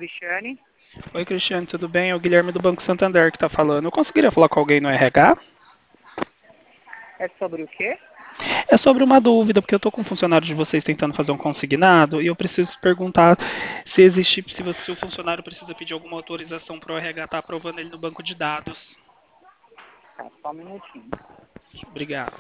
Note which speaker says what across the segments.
Speaker 1: Cristiane.
Speaker 2: Oi, Cristiane, tudo bem? É o Guilherme do Banco Santander que está falando. Eu conseguiria falar com alguém no RH?
Speaker 1: É sobre o quê?
Speaker 2: É sobre uma dúvida, porque eu estou com um funcionário de vocês tentando fazer um consignado e eu preciso perguntar se existe, se o funcionário precisa pedir alguma autorização para o RH estar aprovando ele no banco de dados.
Speaker 1: Tá, só um minutinho.
Speaker 2: Obrigado.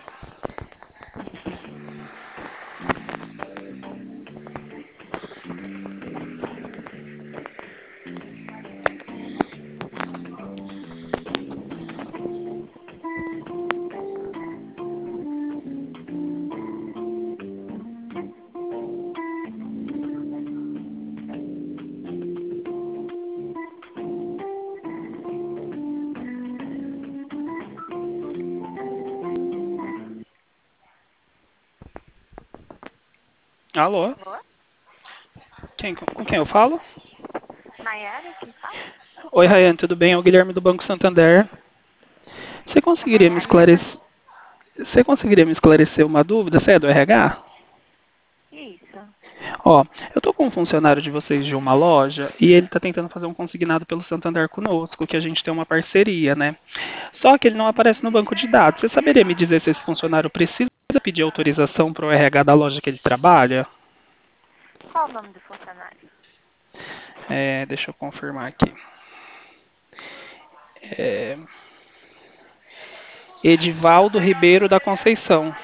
Speaker 2: Alô?
Speaker 3: Alô?
Speaker 2: Com quem eu falo?
Speaker 3: Nayara, quem fala?
Speaker 2: Oi, Rayane, tudo bem? É o Guilherme do Banco Santander. Você
Speaker 3: A
Speaker 2: conseguiria me
Speaker 3: Nayara tá...
Speaker 2: esclarecer? Você conseguiria me esclarecer uma dúvida? Você é do RH?
Speaker 3: Isso.
Speaker 2: Ó, eu tô com um funcionário de vocês de uma loja e ele tá tentando fazer um consignado pelo Santander conosco, que a gente tem uma parceria, né? Só que ele não aparece no banco de dados. Você saberia me dizer se esse funcionário precisa pedir autorização para o RH da loja que ele trabalha?
Speaker 3: Qual o nome do funcionário?
Speaker 2: Deixa eu confirmar aqui. É, Edivaldo Ribeiro da Conceição.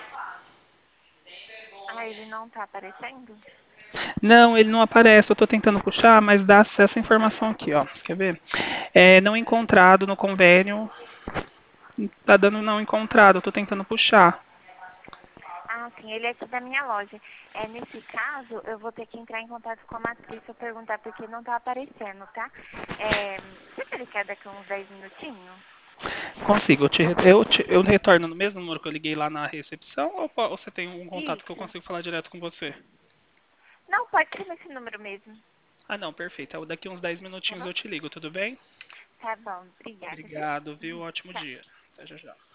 Speaker 3: Ah, ele não tá aparecendo?
Speaker 2: Não, ele não aparece. Eu tô tentando puxar, mas dá acesso à informação aqui, ó. Quer ver? Não encontrado no convênio. Tá dando não encontrado. Eu tô tentando puxar.
Speaker 3: Ah, sim, ele é aqui da minha loja. Nesse caso, eu vou ter que entrar em contato com a matriz pra perguntar porque não tá aparecendo, tá? Você que ele quer daqui uns 10 minutinhos?
Speaker 2: Consigo. Eu retorno no mesmo número que eu liguei lá na recepção ou você tem um contato que eu
Speaker 3: Isso.
Speaker 2: consigo falar direto com você?
Speaker 3: Não, pode ser nesse número mesmo.
Speaker 2: Ah, não, perfeito. Daqui uns 10
Speaker 3: Tá
Speaker 2: minutinhos
Speaker 3: bom?
Speaker 2: eu te ligo, tudo bem?
Speaker 3: Tá bom, obrigada, viu?
Speaker 2: Obrigado, viu? Ótimo
Speaker 3: Tchau.
Speaker 2: dia. Até já já.